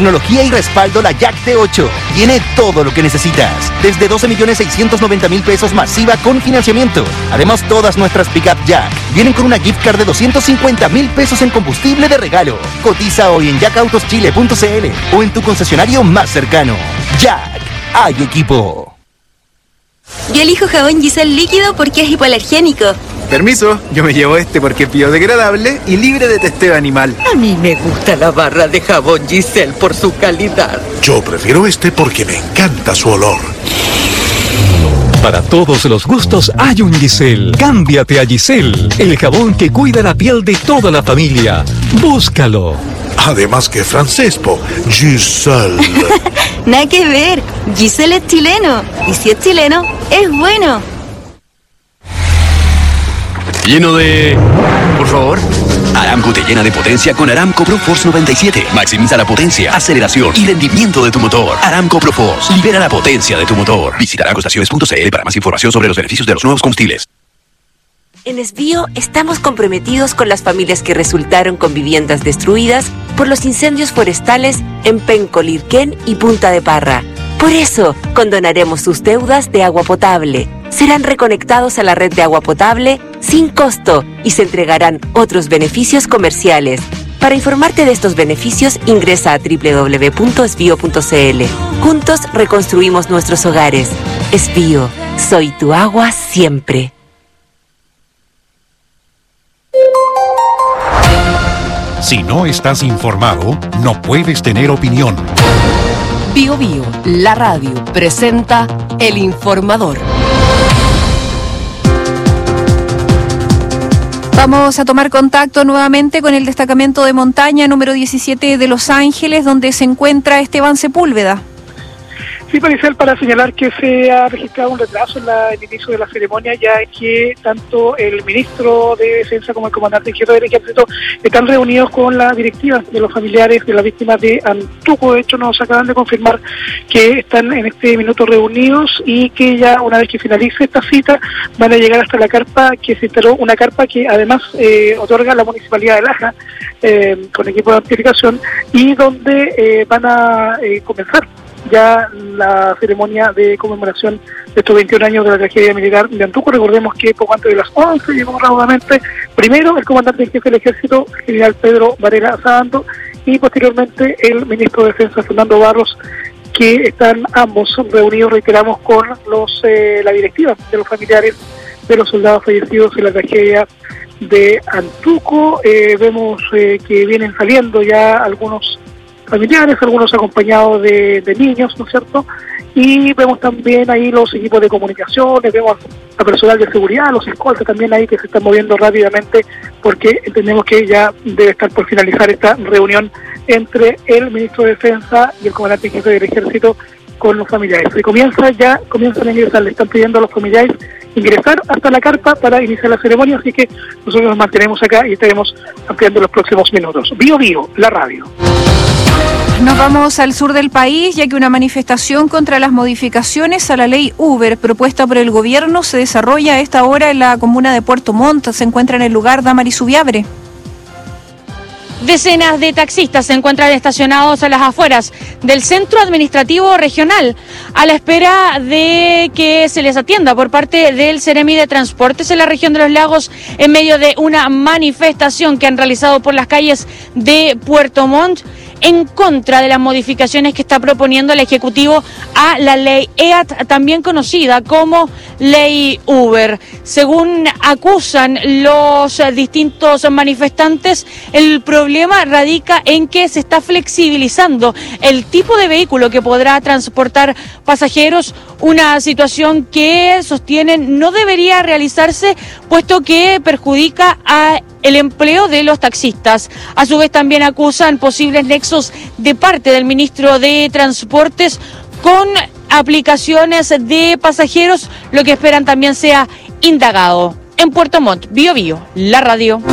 tecnología y respaldo, la Jack T8 tiene todo lo que necesitas. Desde 12.690.000 pesos masiva con financiamiento. Además, todas nuestras pick-up Jack vienen con una gift card de 250.000 pesos en combustible de regalo. Cotiza hoy en jacautoschile.cl o en tu concesionario más cercano. Jack, hay equipo. Yo elijo jabón Giselle líquido porque es hipoalergénico. Permiso, yo me llevo este porque es biodegradable y libre de testeo animal. A mí me gusta la barra de jabón Giselle por su calidad. Yo prefiero este porque me encanta su olor. Para todos los gustos hay un Giselle. Cámbiate a Giselle, el jabón que cuida la piel de toda la familia. Búscalo. Además que francés, Giselle. Nada que ver, Giselle es chileno. Y si es chileno, es bueno. Lleno de... Por favor. Aramco te llena de potencia con Aramco ProForce 97. Maximiza la potencia, aceleración y rendimiento de tu motor. Aramco ProForce. Libera la potencia de tu motor. Visita aramcoestaciones.cl para más información sobre los beneficios de los nuevos combustibles. En Esbío estamos comprometidos con las familias que resultaron con viviendas destruidas por los incendios forestales en Penco, Lirquén y Punta de Parra. Por eso, condonaremos sus deudas de agua potable. Serán reconectados a la red de agua potable sin costo y se entregarán otros beneficios comerciales. Para informarte de estos beneficios, ingresa a www.esbio.cl. Juntos reconstruimos nuestros hogares. Esbío, soy tu agua siempre. Si no estás informado, no puedes tener opinión. Bio Bio, la radio, presenta El Informador. Vamos a tomar contacto nuevamente con el destacamento de montaña número 17 de Los Ángeles, donde se encuentra Esteban Sepúlveda. Sí, Maricel, para señalar que se ha registrado un retraso en el inicio de la ceremonia, ya que tanto el ministro de Defensa como el comandante en jefe del Ejército están reunidos con la directiva de los familiares de las víctimas de Antuco. De hecho, nos acaban de confirmar que están en este minuto reunidos y que ya una vez que finalice esta cita van a llegar hasta la carpa que se instaló, una carpa que además otorga la Municipalidad de Laja con equipo de amplificación, y donde van a comenzar ya la ceremonia de conmemoración de estos 21 años de la tragedia militar de Antuco. Recordemos que poco antes de las 11 llegó raudamente primero el comandante en jefe del Ejército, general Pedro Varela Sabando, y posteriormente el ministro de Defensa, Fernando Barros, que están ambos reunidos, reiteramos, con la directiva de los familiares de los soldados fallecidos en la tragedia de Antuco. Vemos que vienen saliendo ya algunos familiares, algunos acompañados de niños, ¿no es cierto? Y vemos también ahí los equipos de comunicaciones, vemos a personal de seguridad, los escoltas también ahí que se están moviendo rápidamente, porque entendemos que ya debe estar por finalizar esta reunión entre el ministro de Defensa y el comandante en jefe del Ejército con los familiares. Se comienzan a ingresar, le están pidiendo a los familiares ingresar hasta la carpa para iniciar la ceremonia, así que nosotros nos mantenemos acá y estaremos ampliando los próximos minutos. Bio Bio, la radio. Nos vamos al sur del país, ya que una manifestación contra las modificaciones a la ley Uber propuesta por el gobierno se desarrolla a esta hora en la comuna de Puerto Montt. Se encuentra en el lugar Damaris Ubiabre. Decenas de taxistas se encuentran estacionados a las afueras del Centro Administrativo Regional a la espera de que se les atienda por parte del Ceremi de Transportes en la región de Los Lagos, en medio de una manifestación que han realizado por las calles de Puerto Montt en contra de las modificaciones que está proponiendo el Ejecutivo a la ley EAT, también conocida como ley Uber. Según acusan los distintos manifestantes, el problema radica en que se está flexibilizando el tipo de vehículo que podrá transportar pasajeros, una situación que sostienen no debería realizarse, puesto que perjudica a el empleo de los taxistas. A su vez también acusan posibles nexos de parte del ministro de Transportes con aplicaciones de pasajeros, lo que esperan también sea indagado. En Puerto Montt, Bio Bio, la radio.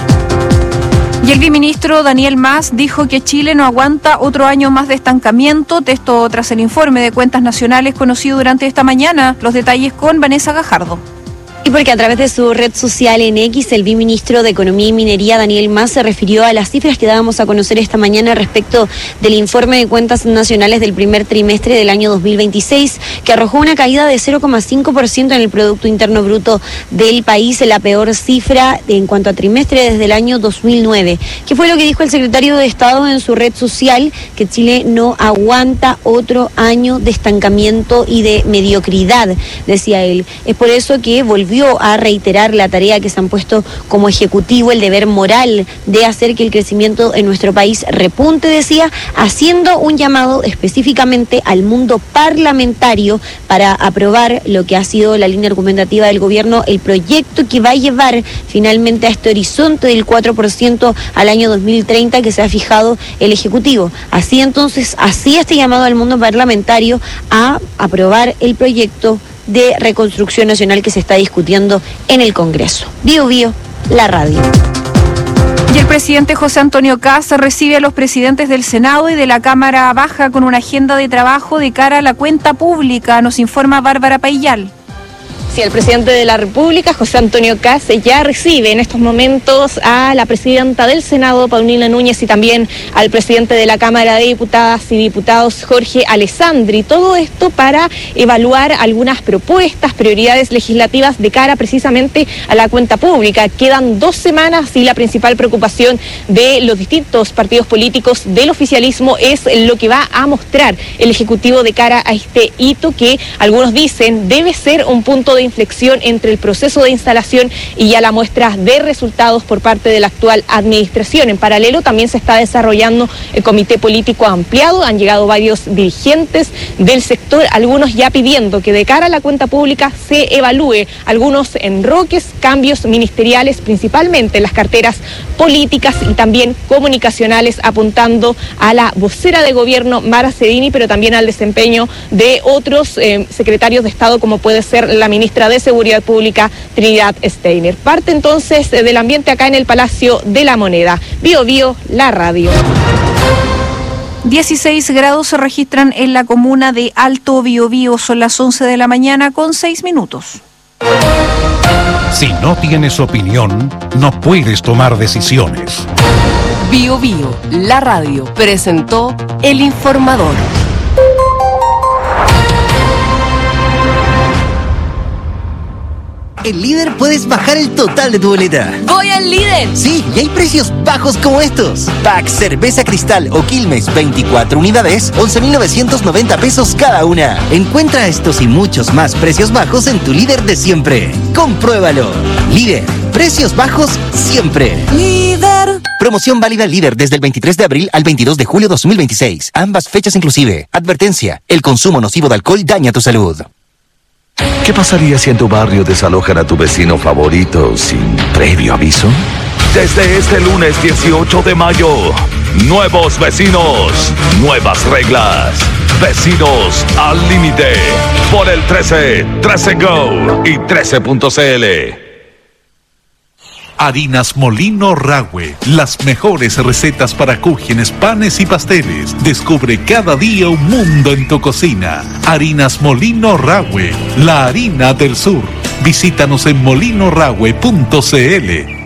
Y el viceministro Daniel Mas dijo que Chile no aguanta otro año más de estancamiento, esto tras el informe de cuentas nacionales conocido durante esta mañana. Los detalles con Vanessa Gajardo. Y porque a través de su red social en X, el viceministro de Economía y Minería, Daniel Mas, se refirió a las cifras que dábamos a conocer esta mañana respecto del informe de cuentas nacionales del primer trimestre del año 2026, que arrojó una caída de 0,5% en el Producto Interno Bruto del país, la peor cifra en cuanto a trimestre desde el año 2009. ¿Qué fue lo que dijo el secretario de Estado en su red social? Que Chile no aguanta otro año de estancamiento y de mediocridad, decía él. Es por eso que volvió a reiterar la tarea que se han puesto como ejecutivo, el deber moral de hacer que el crecimiento en nuestro país repunte, decía, haciendo un llamado específicamente al mundo parlamentario para aprobar lo que ha sido la línea argumentativa del gobierno, el proyecto que va a llevar finalmente a este horizonte del 4% al año 2030 que se ha fijado el Ejecutivo. Así entonces, así este llamado al mundo parlamentario a aprobar el proyecto de reconstrucción nacional que se está discutiendo en el Congreso. Bio Bio, la radio. Y el presidente José Antonio Kast recibe a los presidentes del Senado y de la Cámara Baja con una agenda de trabajo de cara a la cuenta pública, nos informa Bárbara Paillal. Sí, el presidente de la República, José Antonio Kast, ya recibe en estos momentos a la presidenta del Senado, Paulina Núñez, y también al presidente de la Cámara de Diputadas y Diputados, Jorge Alessandri. Todo esto para evaluar algunas propuestas, prioridades legislativas de cara precisamente a la cuenta pública. Quedan 2 semanas y la principal preocupación de los distintos partidos políticos del oficialismo es lo que va a mostrar el Ejecutivo de cara a este hito que algunos dicen debe ser un punto de inflexión entre el proceso de instalación y ya la muestra de resultados por parte de la actual administración. En paralelo también se está desarrollando el comité político ampliado, han llegado varios dirigentes del sector, algunos ya pidiendo que de cara a la cuenta pública se evalúe algunos enroques, cambios ministeriales, principalmente en las carteras políticas y también comunicacionales, apuntando a la vocera de gobierno, Mara Cedini, pero también al desempeño de otros secretarios de Estado, como puede ser la ministra de Seguridad Pública, Trinidad Steiner. Parte entonces del ambiente acá en el Palacio de la Moneda. Bio Bio, la radio. 16 grados se registran en la comuna de Alto Biobío. Son las 11 de la mañana con 6 minutos. Si no tienes opinión, no puedes tomar decisiones. Bio Bio, la radio, presentó El Informador. En Líder puedes bajar el total de tu boleta. ¡Voy al Líder! Sí, y hay precios bajos como estos. Pack Cerveza Cristal o Quilmes, 24 unidades, 11.990 pesos cada una. Encuentra estos y muchos más precios bajos en tu Líder de siempre. Compruébalo. Líder, precios bajos siempre. Líder. Promoción válida Líder desde el 23 de abril al 22 de julio 2026. Ambas fechas inclusive. Advertencia, el consumo nocivo de alcohol daña tu salud. ¿Qué pasaría si en tu barrio desalojan a tu vecino favorito sin previo aviso? Desde este lunes 18 de mayo, nuevos vecinos, nuevas reglas. Vecinos al límite. Por el 13, 13 Go y 13.cl. Harinas Molino Rahue, las mejores recetas para cúgenes, panes y pasteles. Descubre cada día un mundo en tu cocina. Harinas Molino Rahue, la harina del sur. Visítanos en molinorahue.cl.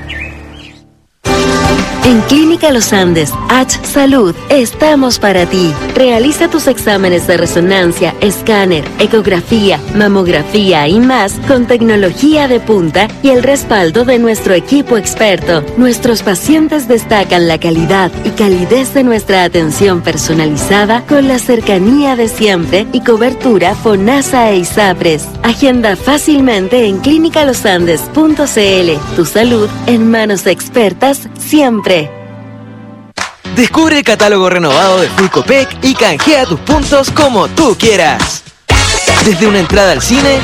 En Clínica Los Andes, H Salud, estamos para ti. Realiza tus exámenes de resonancia, escáner, ecografía, mamografía y más con tecnología de punta y el respaldo de nuestro equipo experto. Nuestros pacientes destacan la calidad y calidez de nuestra atención personalizada con la cercanía de siempre y cobertura FONASA e ISAPRES. Agenda fácilmente en clinicalosandes.cl. Tu salud en manos expertas siempre. Descubre el catálogo renovado de Full Copec y canjea tus puntos como tú quieras. Desde una entrada al cine,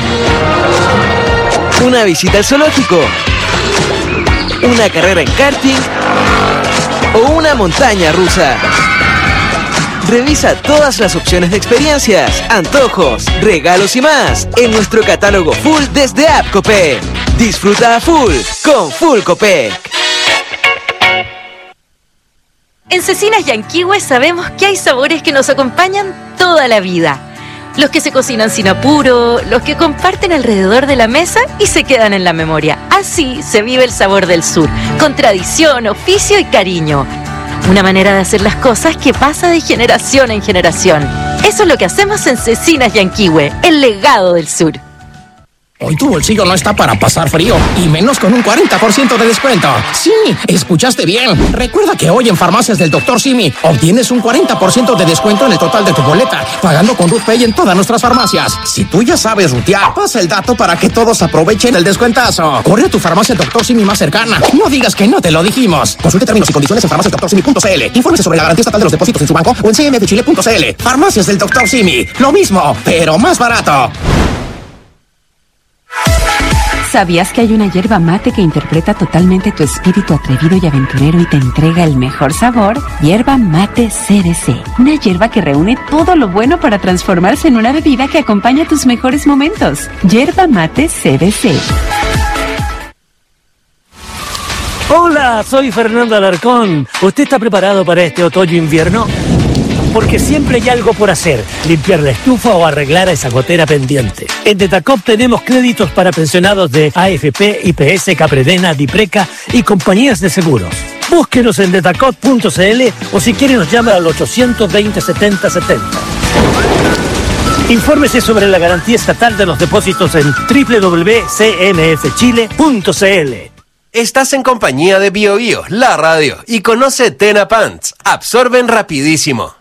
una visita al zoológico, una carrera en karting o una montaña rusa. Revisa todas las opciones de experiencias, antojos, regalos y más en nuestro catálogo Full desde App Copec. Disfruta a full con Full Copec. En Cecinas Yanquihue sabemos que hay sabores que nos acompañan toda la vida. Los que se cocinan sin apuro, los que comparten alrededor de la mesa y se quedan en la memoria. Así se vive el sabor del sur, con tradición, oficio y cariño. Una manera de hacer las cosas que pasa de generación en generación. Eso es lo que hacemos en Cecinas Yanquihue, el legado del sur. Hoy tu bolsillo no está para pasar frío, y menos con un 40% de descuento. Sí, escuchaste bien. Recuerda que hoy en Farmacias del Dr. Simi obtienes un 40% de descuento en el total de tu boleta, pagando con RuthPay en todas nuestras farmacias. Si tú ya sabes rutear, pasa el dato para que todos aprovechen el descuentazo. Corre a tu farmacia Dr. Simi más cercana. No digas que no te lo dijimos. Consulte términos y condiciones en farmaciasdrsimi.cl. Infórmese sobre la garantía estatal de los depósitos en su banco o en cmfchile.cl. Farmacias del Dr. Simi. Lo mismo, pero más barato. ¿Sabías que hay una yerba mate que interpreta totalmente tu espíritu atrevido y aventurero y te entrega el mejor sabor? Yerba mate CBC. Una yerba que reúne todo lo bueno para transformarse en una bebida que acompaña tus mejores momentos. Yerba mate CBC. Hola, soy Fernando Alarcón. ¿Usted está preparado para este otoño-invierno? Porque siempre hay algo por hacer, limpiar la estufa o arreglar a esa gotera pendiente. En Detacop tenemos créditos para pensionados de AFP, IPS, Capredena, Dipreca y compañías de seguros. Búsquenos en detacop.cl o si quiere nos llama al 820 70 70. Infórmese sobre la garantía estatal de los depósitos en www.cmfchile.cl. Estás en compañía de BioBio, la radio, y conoce Tena Pants. Absorben rapidísimo.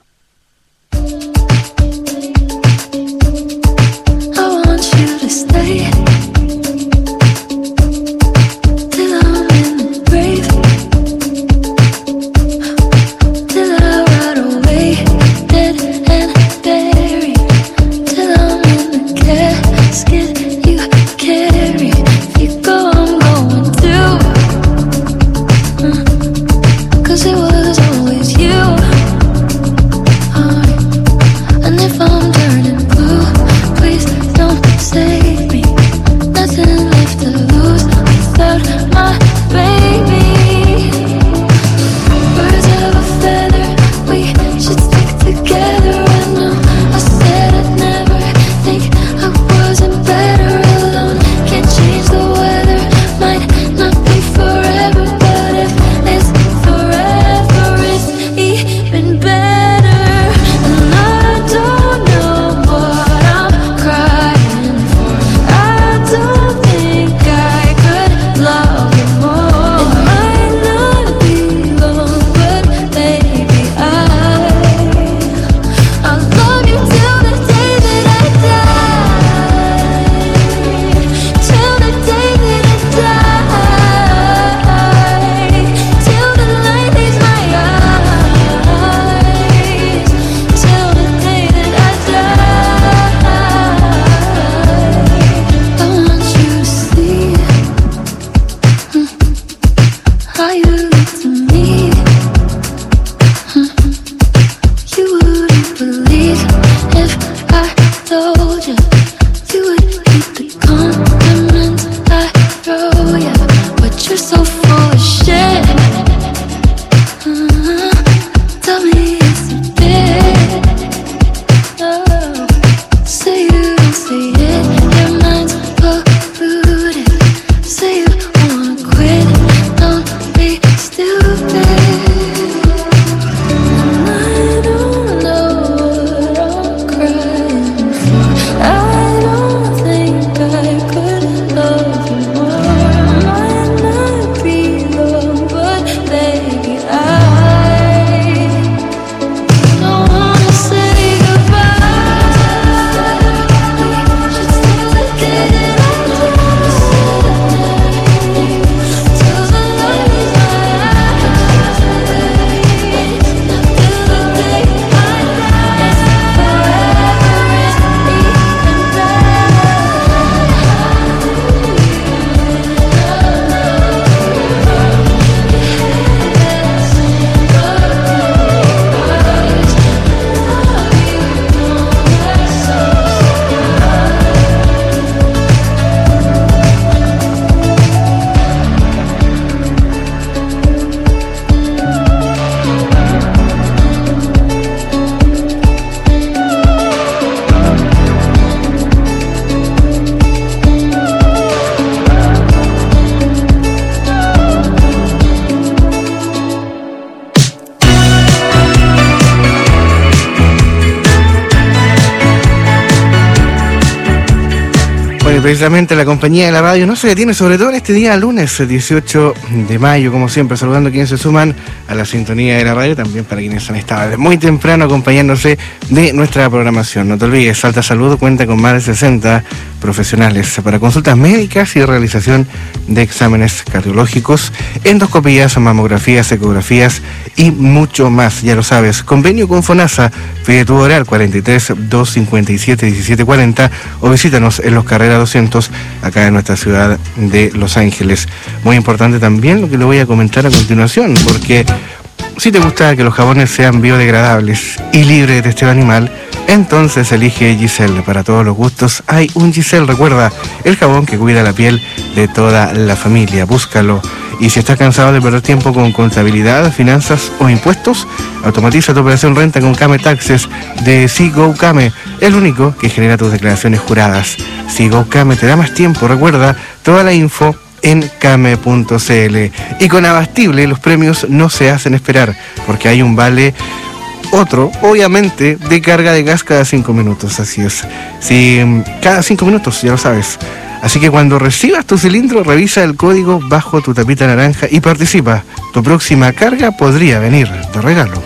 precisamente la compañía de la radio no se detiene, sobre todo en este día lunes 18 de mayo, como siempre, saludando a quienes se suman a la sintonía de la radio, también para quienes han estado desde muy temprano acompañándose de nuestra programación. No te olvides, Salta Salud cuenta con más de 60 profesionales para consultas médicas y realización de exámenes cardiológicos, endoscopías, mamografías, ecografías y mucho más. Ya lo sabes, convenio con FONASA, pide tu hora al 43 257 1740 o visítanos en Los Carreras 200, acá en nuestra ciudad de Los Ángeles. Muy importante también lo que le voy a comentar a continuación, porque si te gusta que los jabones sean biodegradables y libres de testeo animal, entonces elige Giselle. Para todos los gustos hay un Giselle. Recuerda, el jabón que cuida la piel de toda la familia. Búscalo. Y si estás cansado de perder tiempo con contabilidad, finanzas o impuestos, automatiza tu operación renta con Kame Taxes de Seago Kame, el único que genera tus declaraciones juradas. Seago Kame te da más tiempo. Recuerda, toda la info en kame.cl. Y con Abastible los premios no se hacen esperar, porque hay un vale obviamente, de carga de gas cada 5 minutos, así es. Sí, cada 5 minutos, ya lo sabes. Así que cuando recibas tu cilindro, revisa el código bajo tu tapita naranja y participa. Tu próxima carga podría venir de regalo.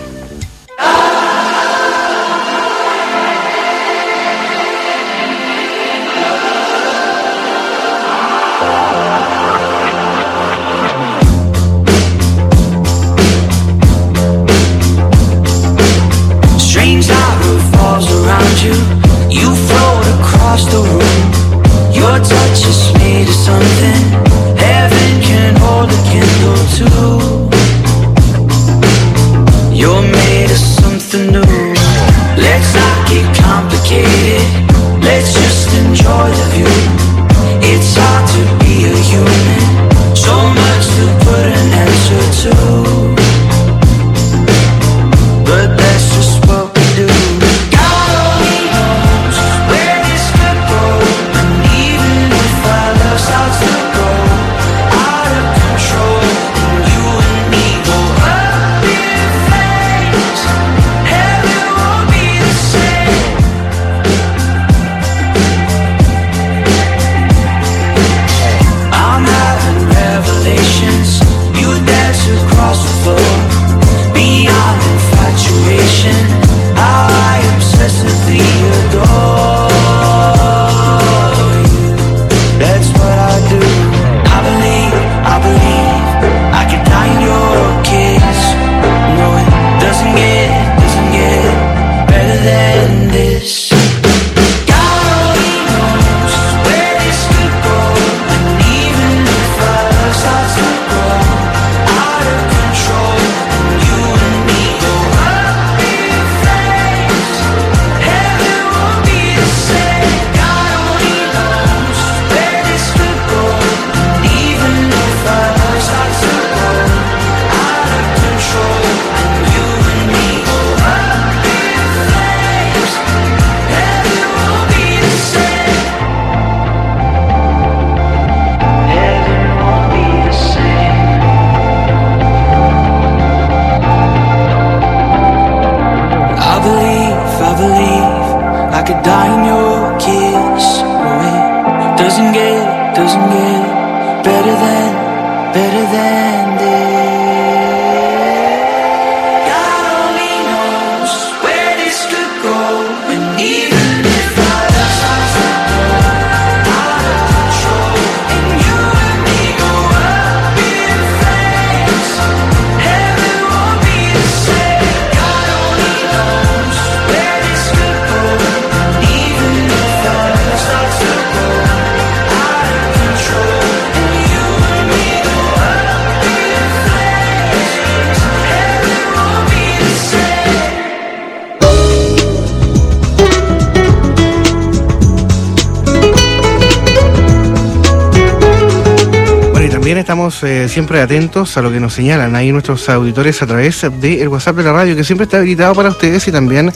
Estamos siempre atentos a lo que nos señalan ahí nuestros auditores a través del WhatsApp de la radio, que siempre está habilitado para ustedes, y también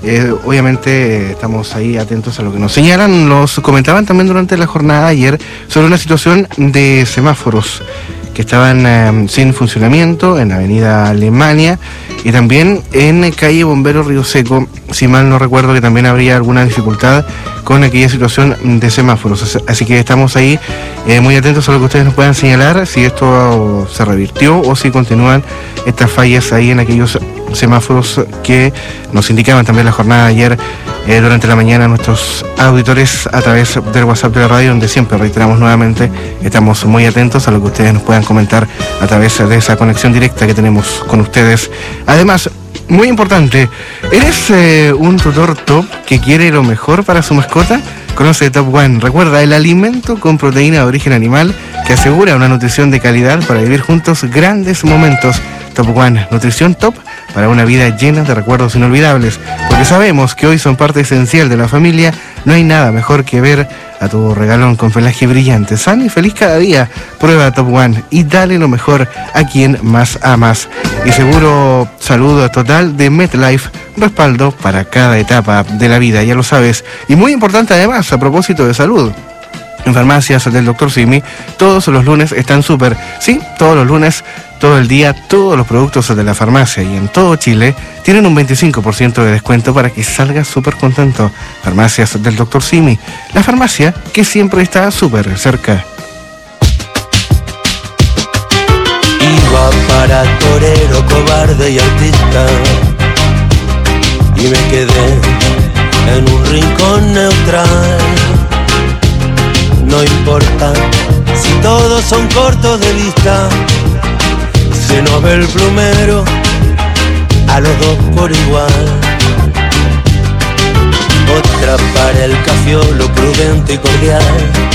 obviamente estamos ahí atentos a lo que nos señalan. Nos comentaban también durante la jornada de ayer sobre una situación de semáforos que estaban sin funcionamiento en Avenida Alemania y también en calle Bombero Río Seco, si mal no recuerdo, que también habría alguna dificultad con aquella situación de semáforos. Así que estamos ahí muy atentos a lo que ustedes nos puedan señalar, si esto se revirtió o si continúan estas fallas ahí en aquellos semáforos que nos indicaban también la jornada de ayer durante la mañana nuestros auditores a través del WhatsApp de la radio, donde siempre reiteramos nuevamente, estamos muy atentos a lo que ustedes nos puedan comentar a través de esa conexión directa que tenemos con ustedes. Además, muy importante, ¿eres un tutor top que quiere lo mejor para su mascota? Conoce Top One. Recuerda, el alimento con proteína de origen animal que asegura una nutrición de calidad para vivir juntos grandes momentos. Top One, nutrición top para una vida llena de recuerdos inolvidables. Porque sabemos que hoy son parte esencial de la familia, no hay nada mejor que ver a tu regalón con pelaje brillante, sano y feliz cada día. Prueba Top One y dale lo mejor a quien más amas. Y seguro saludo total de MetLife, respaldo para cada etapa de la vida, ya lo sabes. Y muy importante además, a propósito de salud, en farmacias del Dr. Simi, todos los lunes están súper. Sí, todos los lunes, todo el día, todos los productos de la farmacia y en todo Chile tienen un 25% de descuento para que salgas súper contento. Farmacias del Dr. Simi, la farmacia que siempre está súper cerca. Iba para torero, cobarde y artista, y me quedé en un rincón neutral. No importa si todos son cortos de vista, se nos ve el plumero a los dos por igual. Otra para el cafiolo, prudente y cordial,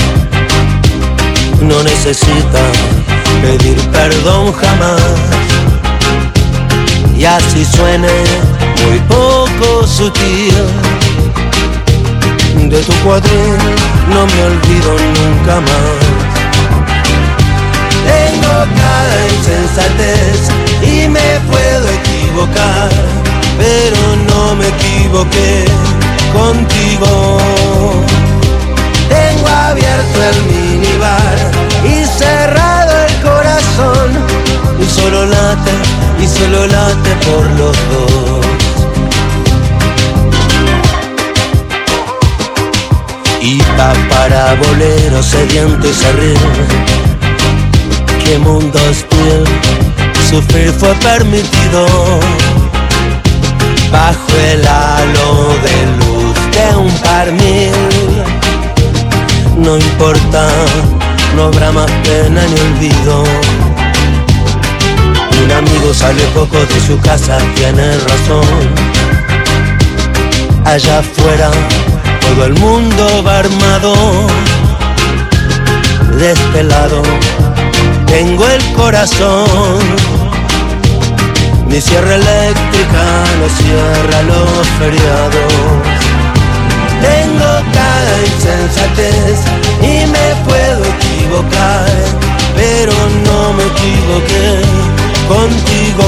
no necesita pedir perdón jamás. Y así suene muy poco sutil, de tu cuadril no me olvido nunca más. Tengo cada insensatez y me puedo equivocar, pero no me equivoqué contigo. Tengo abierto el minibar y cerrado el corazón, y solo late por los dos. Y va para bolero sediento y serrín, qué mundo hostil, sufrir fue permitido, bajo el halo de luz de un par mil. No importa, no habrá más pena ni olvido. Un amigo sale poco de su casa, tiene razón. Allá afuera todo el mundo va armado. De este lado tengo el corazón. Mi sierra eléctrica no cierra los feriados. Tengo cada insensatez y me puedo equivocar, pero no me equivoqué contigo.